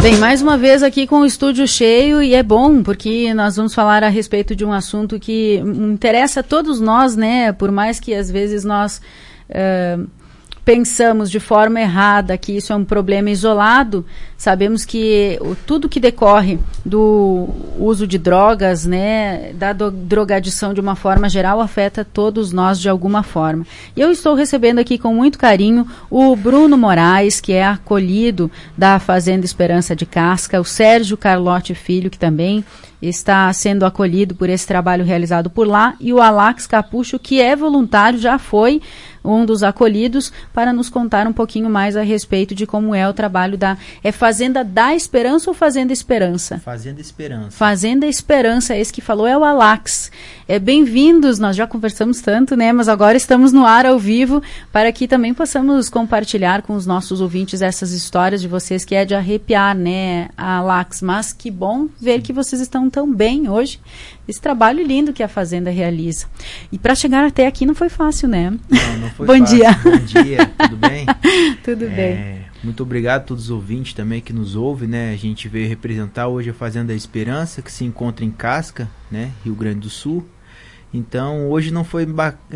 Bem, mais uma vez aqui com o estúdio cheio, e é bom porque nós vamos falar a respeito de um assunto que interessa a todos nós, né? Por mais que às vezes nós pensamos de forma errada que isso é um problema isolado, sabemos que tudo que decorre do uso de drogas, né, da drogadição de uma forma geral, afeta todos nós de alguma forma. E eu estou recebendo aqui com muito carinho o Bruno Moraes, que é acolhido da Fazenda Esperança de Casca, o Sérgio Carlotti Filho, que também está sendo acolhido por esse trabalho realizado por lá, e o Alax Capucho, que é voluntário, já foi um dos acolhidos, para nos contar um pouquinho mais a respeito de como é o trabalho da... É Fazenda da Esperança ou Fazenda Esperança? Fazenda Esperança. Fazenda Esperança, esse que falou é o Alax. Bem-vindos, nós já conversamos tanto, né? Mas agora estamos no ar ao vivo, para que também possamos compartilhar com os nossos ouvintes essas histórias de vocês, que é de arrepiar, né, Alax? Mas que bom ver que vocês estão tão bem hoje. Esse trabalho lindo que a Fazenda realiza. E para chegar até aqui não foi fácil, né? Não foi Bom fácil. dia. Bom dia, tudo bem? Tudo bem. Muito obrigado a todos os ouvintes também que nos ouvem, né? A gente veio representar hoje a Fazenda Esperança, que se encontra em Casca, né? Rio Grande do Sul. Então, hoje não foi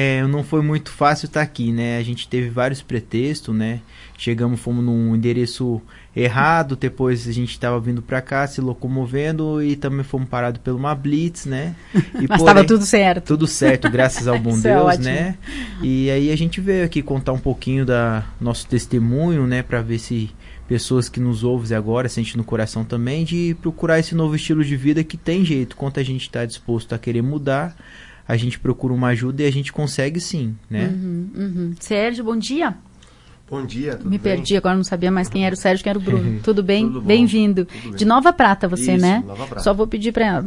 muito fácil estar aqui, né? A gente teve vários pretextos, né? Fomos num endereço errado, depois a gente estava vindo para cá, se locomovendo, e também fomos parados por uma blitz, né? Mas estava tudo certo. Tudo certo, graças ao bom Isso Deus, é né? E aí a gente veio aqui contar um pouquinho da nosso testemunho, né? Para ver se pessoas que nos ouvem agora sentem no coração também de procurar esse novo estilo de vida que tem jeito. Quanto a gente está disposto a querer mudar, a gente procura uma ajuda e a gente consegue sim, né? Sérgio, bom dia. Bem dia, tudo Me bem? perdi, agora não sabia mais quem era o Sérgio, quem era o Bruno. Tudo bem? Tudo bom. Bem-vindo. Tudo bem. De Nova Prata você, Isso, né? Nova Prata. Só vou pedir para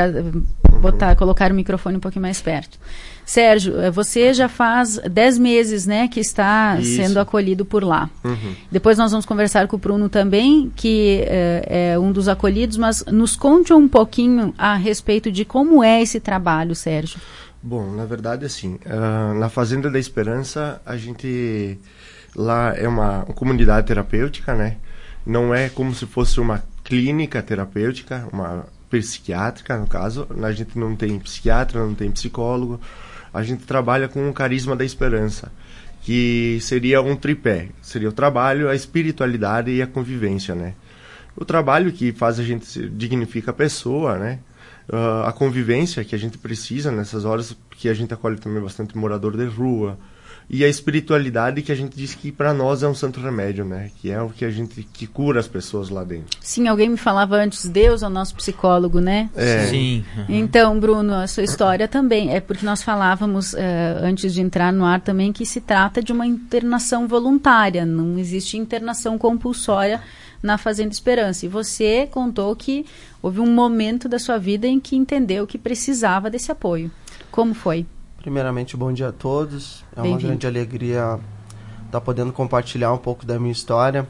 colocar o microfone um pouquinho mais perto. Sérgio, você já faz 10 meses, né, que está Isso. sendo acolhido por lá. Depois nós vamos conversar com o Bruno também, que é um dos acolhidos, mas nos conte um pouquinho a respeito de como é esse trabalho, Sérgio. Bom, na verdade, assim, na Fazenda da Esperança, a gente... Lá é uma comunidade terapêutica, né? Não é como se fosse uma clínica terapêutica, uma psiquiátrica, no caso. A gente não tem psiquiatra, não tem psicólogo. A gente trabalha com o carisma da esperança, que seria um tripé. Seria o trabalho, a espiritualidade e a convivência, né? O trabalho que faz a gente dignifica a pessoa, né? A convivência que a gente precisa nessas horas, porque a gente acolhe também bastante morador de rua. E a espiritualidade, que a gente diz que para nós é um santo remédio, né? Que é o que que cura as pessoas lá dentro. Sim, alguém me falava antes, Deus é o nosso psicólogo, né? Sim. Então, Bruno, a sua história também é porque nós falávamos antes de entrar no ar também que se trata de uma internação voluntária, não existe internação compulsória na Fazenda Esperança. E você contou que houve um momento da sua vida em que entendeu que precisava desse apoio. Como foi? Primeiramente, bom dia a todos. É uma grande alegria estar podendo compartilhar um pouco da minha história.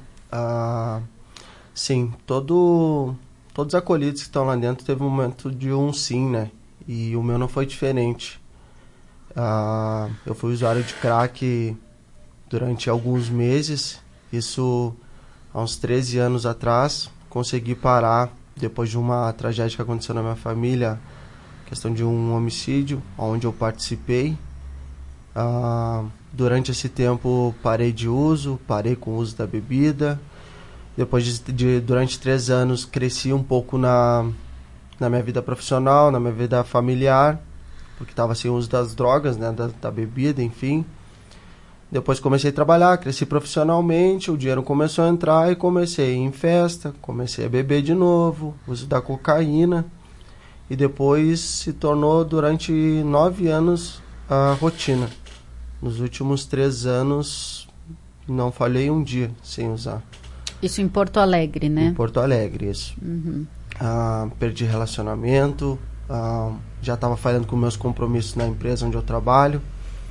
Sim, todos os acolhidos que estão lá dentro teve um momento de um sim, né? E o meu não foi diferente. Eu fui usuário de crack durante alguns meses. Isso há uns 13 anos atrás. Consegui parar depois de uma tragédia que aconteceu na minha família, questão de um homicídio, onde eu participei. Durante esse tempo parei de uso, parei com o uso da bebida. Depois durante 3 anos cresci um pouco na minha vida profissional, na minha vida familiar, porque estava sem uso das drogas, né, da bebida, enfim. Depois comecei a trabalhar, cresci profissionalmente, o dinheiro começou a entrar e comecei a ir em festa, comecei a beber de novo, uso da cocaína. E depois se tornou, durante 9 anos, a rotina. Nos últimos 3 anos, não falhei um dia sem usar. Isso em Porto Alegre, né? Em Porto Alegre, isso. Perdi relacionamento, já estava falhando com meus compromissos na empresa onde eu trabalho.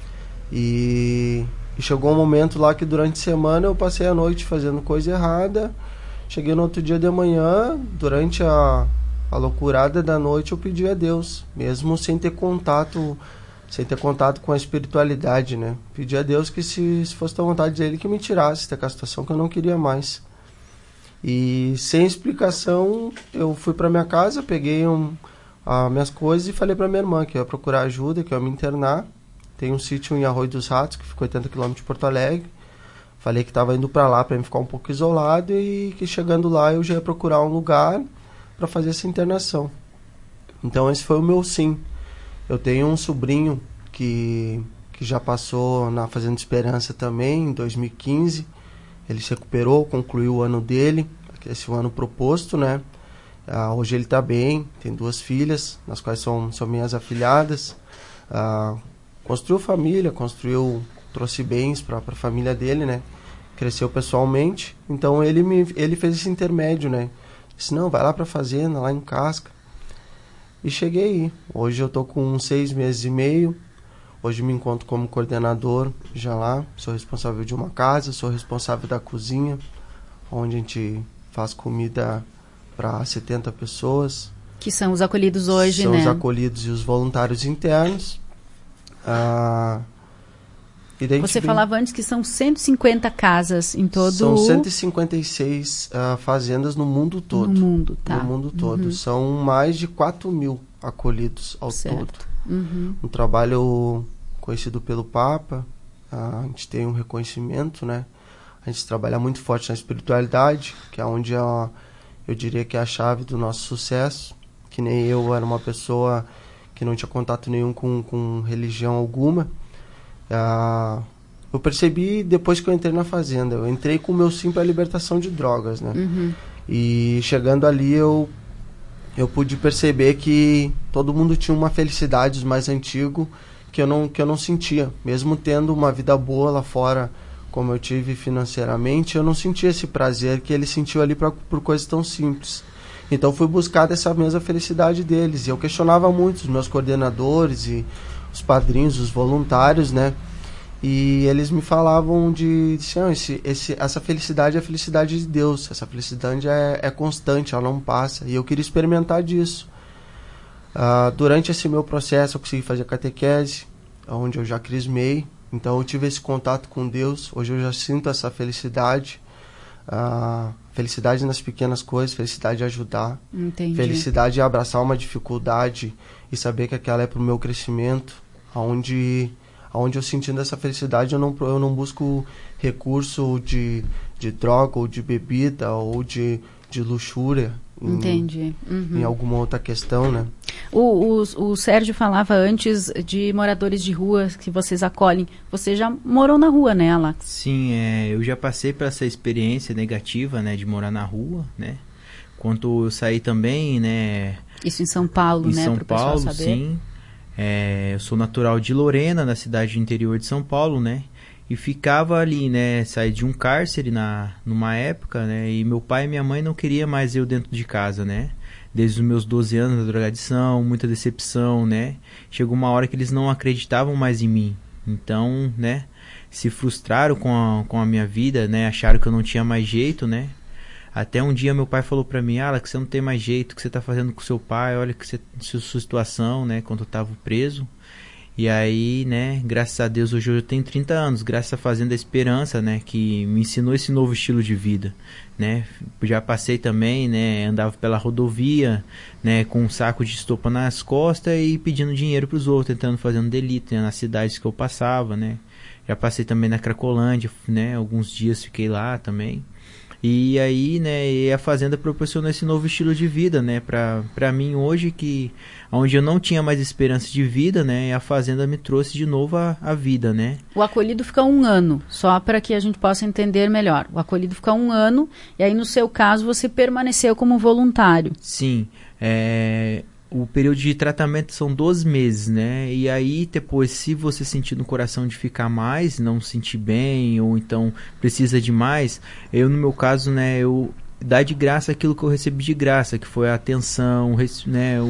E chegou um momento lá que durante a semana eu passei a noite fazendo coisa errada. Cheguei no outro dia de manhã, durante a loucurada da noite, eu pedi a Deus, mesmo sem ter contato com a espiritualidade, né? Pedi a Deus que se fosse da vontade dele, que me tirasse daquela situação que eu não queria mais. E sem explicação, eu fui para minha casa, peguei as minhas coisas e falei para minha irmã que eu ia procurar ajuda, que eu ia me internar. Tem um sítio em Arroio dos Ratos, que fica 80 km de Porto Alegre. Falei que estava indo para lá para ficar um pouco isolado e que chegando lá eu já ia procurar um lugar para fazer essa internação. Então esse foi o meu sim. Eu tenho um sobrinho que já passou na Fazenda Esperança também, em 2015. Ele se recuperou, concluiu o ano dele, esse ano proposto, né? Hoje ele está bem, tem 2 filhas, nas quais são minhas afilhadas. Construiu família, trouxe bens para a família dele, né? Cresceu pessoalmente, então ele fez esse intermédio, né? Disse, não, vai lá para a fazenda, lá em Casca. E cheguei aí. Hoje eu tô com 6 meses e meio. Hoje me encontro como coordenador já lá. Sou responsável de uma casa, sou responsável da cozinha, onde a gente faz comida para 70 pessoas. Que são os acolhidos hoje, são né? São os acolhidos e os voluntários internos. Você falava antes que são 150 casas em todo... São 156 fazendas no mundo todo. No mundo, tá. No mundo todo. São mais de 4.000 acolhidos ao todo. Um trabalho conhecido pelo Papa. A gente tem um reconhecimento, né? A gente trabalha muito forte na espiritualidade, que é onde eu diria que é a chave do nosso sucesso. Que nem eu era uma pessoa que não tinha contato nenhum com religião alguma. Eu percebi depois que eu entrei na fazenda. Eu entrei com o meu sim para a libertação de drogas, né? E chegando ali eu pude perceber que todo mundo tinha uma felicidade, os mais antigos, que eu não sentia. Mesmo tendo uma vida boa lá fora, como eu tive financeiramente, eu não sentia esse prazer que ele sentiu ali por coisas tão simples. Então fui buscar essa mesma felicidade deles. E eu questionava muito os meus coordenadores e os padrinhos, os voluntários, né? E eles me falavam essa felicidade é a felicidade de Deus. Essa felicidade é constante, ela não passa. E eu queria experimentar disso. Durante esse meu processo eu consegui fazer catequese, onde eu já crismei. Então eu tive esse contato com Deus. Hoje eu já sinto essa felicidade. Felicidade nas pequenas coisas, felicidade de ajudar. Entendi. Felicidade de abraçar uma dificuldade e saber que aquela é para o meu crescimento. Onde eu sentindo essa felicidade, eu não busco recurso de droga ou de bebida ou de luxúria. Entendi. Em alguma outra questão, né? O Sérgio falava antes de moradores de rua que vocês acolhem. Você já morou na rua, né, Alex? Sim, eu já passei por essa experiência negativa, né, de morar na rua, né? Quando eu saí também, né? Isso em São Paulo, né? Em São pro Paulo, pessoal saber. sim. Eu sou natural de Lorena, na cidade do interior de São Paulo, né? E ficava ali, né? Saí de um cárcere numa época, né? E meu pai e minha mãe não queriam mais eu dentro de casa, né? Desde os meus 12 anos, da drogadição, muita decepção, né? Chegou uma hora que eles não acreditavam mais em mim. Então, né? Se frustraram com a minha vida, né? Acharam que eu não tinha mais jeito, né? Até um dia meu pai falou pra mim, que você não tem mais jeito, que você tá fazendo com seu pai, olha que sua situação, né, quando eu tava preso. E aí, né, graças a Deus, hoje eu tenho 30 anos, graças à Fazenda Esperança, né, que me ensinou esse novo estilo de vida, né. Já passei também, né, andava pela rodovia, né, com um saco de estopa nas costas e pedindo dinheiro pros outros, tentando fazer um delito, né, nas cidades que eu passava, né. Já passei também na Cracolândia, né, alguns dias fiquei lá também. E aí, né, a Fazenda proporcionou esse novo estilo de vida, né, pra mim hoje, onde eu não tinha mais esperança de vida, né, a Fazenda me trouxe de novo a vida, né. O acolhido fica 1 ano, só para que a gente possa entender melhor. O acolhido fica 1 ano, e aí no seu caso você permaneceu como voluntário. Sim, o período de tratamento são 12 meses, né? E aí, depois, se você sentir no coração de ficar mais, não sentir bem, ou então precisa de mais, no meu caso, né, eu dar de graça aquilo que eu recebi de graça, que foi a atenção, né,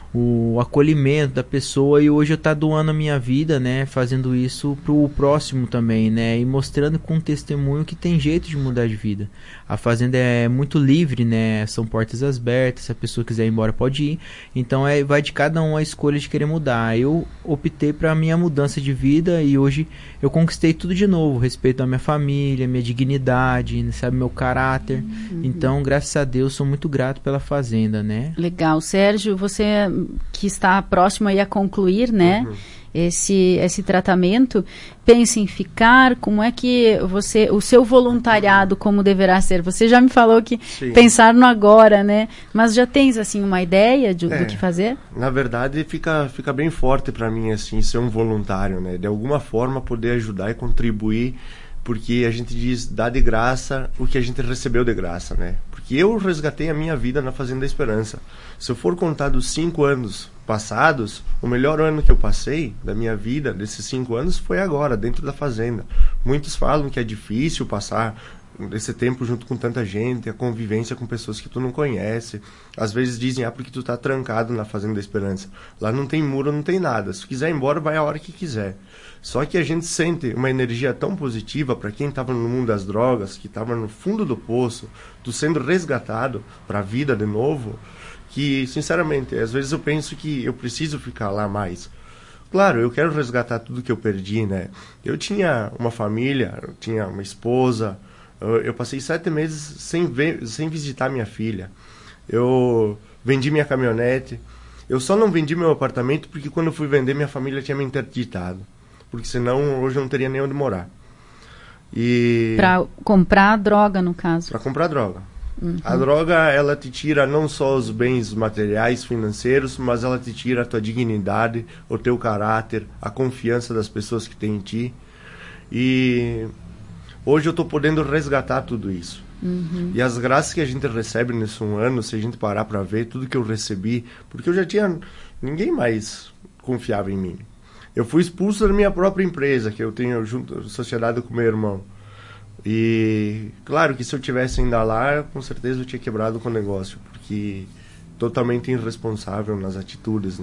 o acolhimento da pessoa, e hoje eu tá doando a minha vida, né, fazendo isso pro próximo também, né, e mostrando com testemunho que tem jeito de mudar de vida. A fazenda é muito livre, né, são portas abertas, se a pessoa quiser ir embora pode ir, então vai de cada um a escolha de querer mudar. Eu optei pra minha mudança de vida e hoje eu conquistei tudo de novo, respeito à minha família, minha dignidade, sabe, meu caráter. Então, graças a Deus, sou muito grato pela fazenda, né. Legal. Sérgio, você que está próximo aí a concluir, né, esse tratamento, pensa em ficar, como é que o seu voluntariado como deverá ser? Você já me falou que pensar no agora, né, mas já tens, assim, uma ideia do que fazer? Na verdade, fica bem forte para mim, assim, ser um voluntário, né, de alguma forma poder ajudar e contribuir, porque a gente diz, dá de graça o que a gente recebeu de graça, né? Porque eu resgatei a minha vida na Fazenda da Esperança. Se eu for contar dos 5 anos passados, o melhor ano que eu passei da minha vida, desses 5 anos, foi agora, dentro da Fazenda. Muitos falam que é difícil passar esse tempo junto com tanta gente, a convivência com pessoas que tu não conhece. Às vezes dizem, porque tu tá trancado na Fazenda da Esperança. Lá não tem muro, não tem nada. Se tu quiser ir embora, vai a hora que quiser. Só que a gente sente uma energia tão positiva para quem estava no mundo das drogas, que estava no fundo do poço, tu sendo resgatado para a vida de novo, que, sinceramente, às vezes eu penso que eu preciso ficar lá mais. Claro, eu quero resgatar tudo que eu perdi, né? Eu tinha uma família, eu tinha uma esposa, eu passei 7 meses sem visitar minha filha. Eu vendi minha caminhonete. Eu só não vendi meu apartamento porque quando eu fui vender, minha família tinha me interditado. Porque senão hoje eu não teria nem onde morar. Para comprar droga, no caso. Para comprar droga. A droga, ela te tira não só os bens materiais, financeiros, mas ela te tira a tua dignidade, o teu caráter, a confiança das pessoas que tem em ti. E hoje eu estou podendo resgatar tudo isso. E as graças que a gente recebe nesse ano, se a gente parar para ver tudo que eu recebi, porque eu já tinha... Ninguém mais confiava em mim. Eu fui expulso da minha própria empresa, que eu tenho sociedade com meu irmão. E claro que se eu tivesse ainda lá, com certeza eu tinha quebrado com o negócio, porque totalmente irresponsável nas atitudes, né?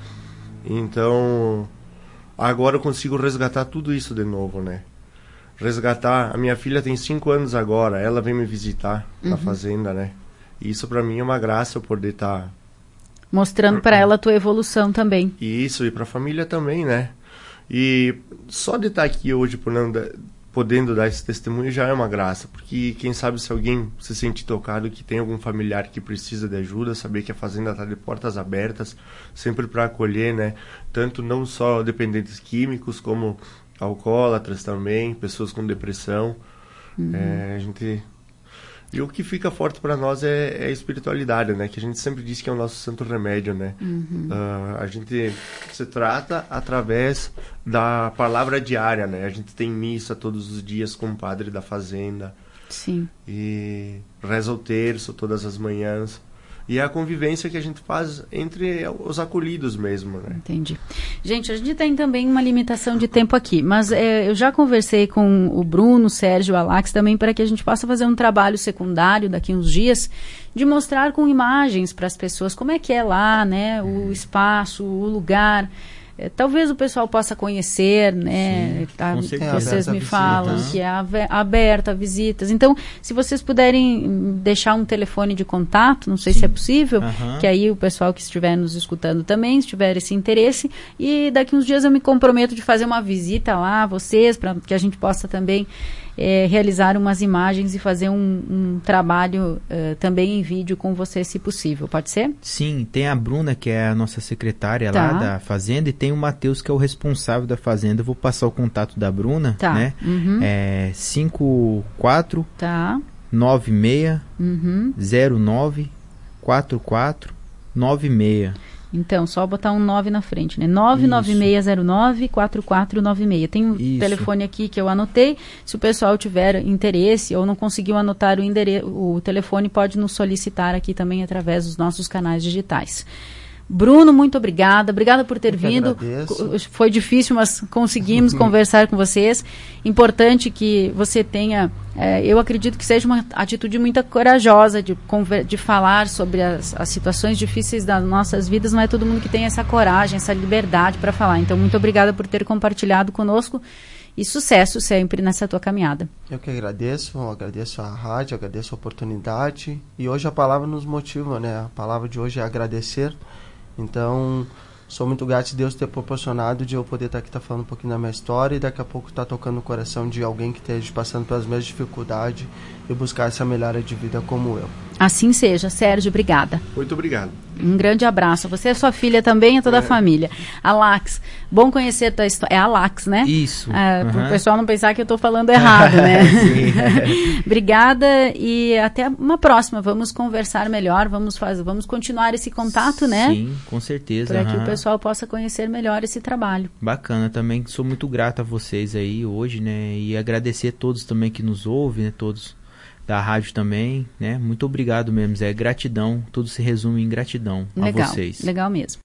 Então, agora eu consigo resgatar tudo isso de novo, né? Resgatar, a minha filha tem 5 anos agora, ela vem me visitar na fazenda, né? E isso pra mim é uma graça, eu poder estar... mostrando para ela a tua evolução também. Isso, e para a família também, né? E só de estar aqui hoje podendo dar esse testemunho já é uma graça, porque quem sabe se alguém se sente tocado, que tem algum familiar que precisa de ajuda, saber que a fazenda está de portas abertas, sempre para acolher, né? Tanto não só dependentes químicos, como alcoólatras também, pessoas com depressão. A gente... E o que fica forte para nós é a espiritualidade, né? Que a gente sempre diz que é o nosso santo remédio, né? A gente se trata através da palavra diária, né? A gente tem missa todos os dias com o padre da fazenda. Sim. E reza o terço todas as manhãs. E é a convivência que a gente faz entre os acolhidos mesmo, né? Entendi. Gente, a gente tem também uma limitação de tempo aqui, mas eu já conversei com o Bruno, o Sérgio, o Alax também, para que a gente possa fazer um trabalho secundário daqui uns dias, de mostrar com imagens para as pessoas como é que é lá, né? O espaço, o lugar... talvez o pessoal possa conhecer, né? Vocês me falam que é aberta a visitas. Então, se vocês puderem deixar um telefone de contato, não sei se é possível, que aí o pessoal que estiver nos escutando também, se tiver esse interesse, e daqui uns dias eu me comprometo de fazer uma visita lá a vocês, para que a gente possa também realizar umas imagens e fazer um trabalho também em vídeo com você, se possível. Pode ser? Sim, tem a Bruna, que é a nossa secretária lá da Fazenda, e tem o Matheus, que é o responsável da Fazenda. Eu vou passar o contato da Bruna, né? É 54 96 09 44 96. Então, só botar um 9 na frente, né? 99609-4496. Tem um telefone aqui que eu anotei. Se o pessoal tiver interesse ou não conseguiu anotar o telefone, pode nos solicitar aqui também através dos nossos canais digitais. Bruno, muito obrigada. Obrigada por ter Eu que vindo. agradeço. Foi difícil, mas conseguimos conversar com vocês. Importante que você tenha, eu acredito que seja uma atitude muito corajosa de falar sobre as situações difíceis das nossas vidas. Não é todo mundo que tem essa coragem, essa liberdade para falar. Então, muito obrigada por ter compartilhado conosco e sucesso sempre nessa tua caminhada. Eu que agradeço a rádio, agradeço a oportunidade. E hoje a palavra nos motiva, né? A palavra de hoje é agradecer. Então, sou muito grato a Deus ter proporcionado de eu poder estar aqui falando um pouquinho da minha história e daqui a pouco estar tocando no coração de alguém que esteja passando pelas mesmas dificuldades e buscar essa melhora de vida como eu. Assim seja. Sérgio, obrigada. Muito obrigado. Um grande abraço. Você é sua filha também e toda a família. Alax, bom conhecer tua história. É Alax, né? Isso. Para o pessoal não pensar que eu estou falando errado, né? Obrigada e até uma próxima. Vamos conversar melhor, vamos continuar esse contato, né? Sim, com certeza. Para que o pessoal possa conhecer melhor esse trabalho. Bacana, também sou muito grato a vocês aí hoje, né? E agradecer a todos também que nos ouvem, né? Todos da rádio também, né? Muito obrigado mesmo, gratidão, tudo se resume em gratidão a vocês. Legal mesmo.